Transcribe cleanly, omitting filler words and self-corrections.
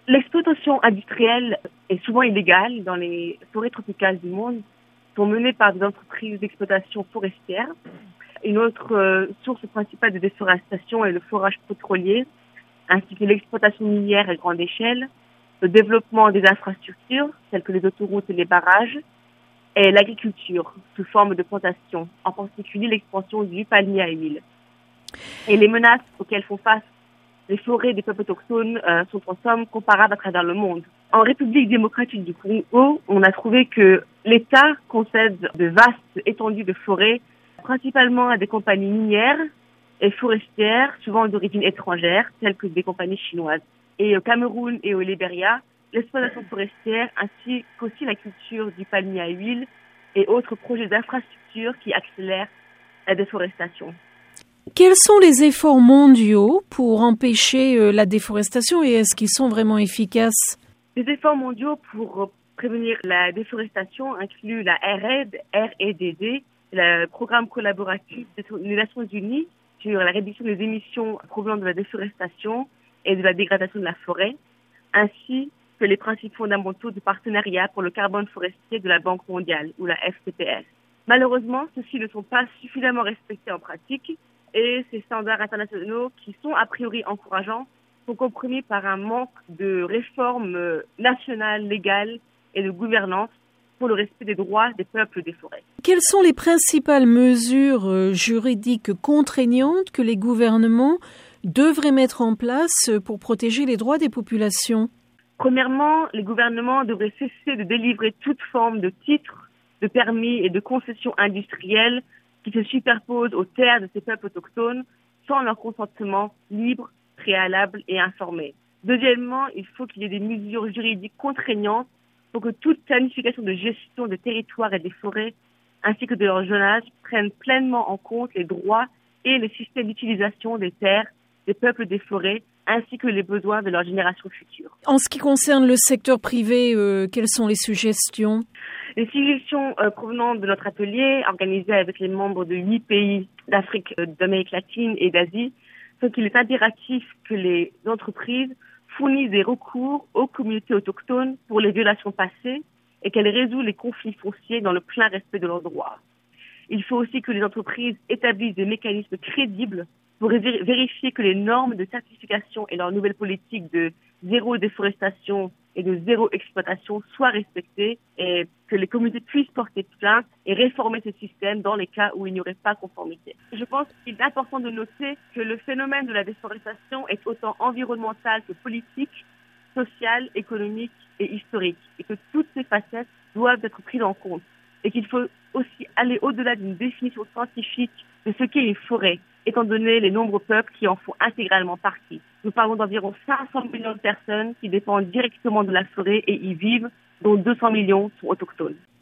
L'exploitation industrielle est souvent illégale dans les forêts tropicales du monde, sont menées par des entreprises d'exploitation forestière. Une autre source principale de déforestation est le forage pétrolier, ainsi que l'exploitation minière à grande échelle, le développement des infrastructures, telles que les autoroutes et les barrages, et l'agriculture sous forme de plantations, en particulier l'expansion du palmier à huile. Et les menaces auxquelles font face les forêts des peuples autochtones sont en somme comparables à travers le monde. En République démocratique du Congo, on a trouvé que l'État concède de vastes étendues de forêts, principalement à des compagnies minières et forestières, souvent d'origine étrangère, telles que des compagnies chinoises. Et au Cameroun et au Libéria, l'exploitation forestière ainsi qu'aussi la culture du palmier à huile et autres projets d'infrastructure qui accélèrent la déforestation. Quels sont les efforts mondiaux pour empêcher la déforestation et est-ce qu'ils sont vraiment efficaces? Les efforts mondiaux pour prévenir la déforestation incluent la REDD, le programme collaboratif des Nations Unies sur la réduction des émissions provenant de la déforestation et de la dégradation de la forêt, ainsi que les principes fondamentaux du partenariat pour le carbone forestier de la Banque mondiale, ou la FCPS. Malheureusement, ceux-ci ne sont pas suffisamment respectés en pratique et ces standards internationaux, qui sont a priori encourageants, sont compromis par un manque de réformes nationales, légales et de gouvernance pour le respect des droits des peuples des forêts. Quelles sont les principales mesures juridiques contraignantes que les gouvernements devraient mettre en place pour protéger les droits des populations? Premièrement, les gouvernements devraient cesser de délivrer toute forme de titres, de permis et de concessions industrielles qui se superposent aux terres de ces peuples autochtones sans leur consentement libre, préalable et informé. Deuxièmement, il faut qu'il y ait des mesures juridiques contraignantes pour que toute planification de gestion des territoires et des forêts, ainsi que de leur zonage, prenne pleinement en compte les droits et les systèmes d'utilisation des terres, des peuples des forêts, ainsi que les besoins de leurs générations futures. En ce qui concerne le secteur privé, quelles sont les suggestions? Les suggestions provenant de notre atelier, organisé avec les membres de 8 pays d'Afrique, d'Amérique latine et d'Asie, sont qu'il est impératif que les entreprises fournissent des recours aux communautés autochtones pour les violations passées et qu'elles résolvent les conflits fonciers dans le plein respect de leurs droits. Il faut aussi que les entreprises établissent des mécanismes crédibles pour vérifier que les normes de certification et leurs nouvelles politiques de zéro déforestation et de zéro exploitation soient respectées et que les communautés puissent porter plainte et réformer ce système dans les cas où il n'y aurait pas conformité. Je pense qu'il est important de noter que le phénomène de la déforestation est autant environnemental que politique, social, économique et historique et que toutes ces facettes doivent être prises en compte et qu'il faut aussi aller au-delà d'une définition scientifique de ce qu'est une forêt, étant donné les nombreux peuples qui en font intégralement partie. Nous parlons d'environ 500 millions de personnes qui dépendent directement de la forêt et y vivent, dont 200 millions sont autochtones.